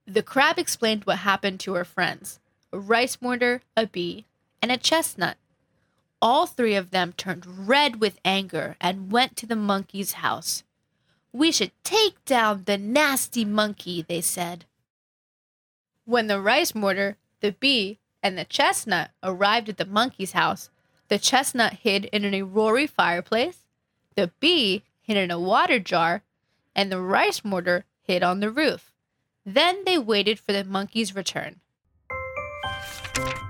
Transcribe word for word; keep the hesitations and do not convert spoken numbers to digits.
The crab explained what happened to her friends, a rice mortar, a bee, and a chestnut. All three of them turned red with anger and went to the monkey's house. "We should take down the nasty monkey," they said. When the rice mortar, the bee, and the chestnut arrived at the monkey's house, the chestnut hid in a roaring fireplace, the bee hid in a water jar, and the rice mortar hid on the roof. Then they waited for the monkey's return.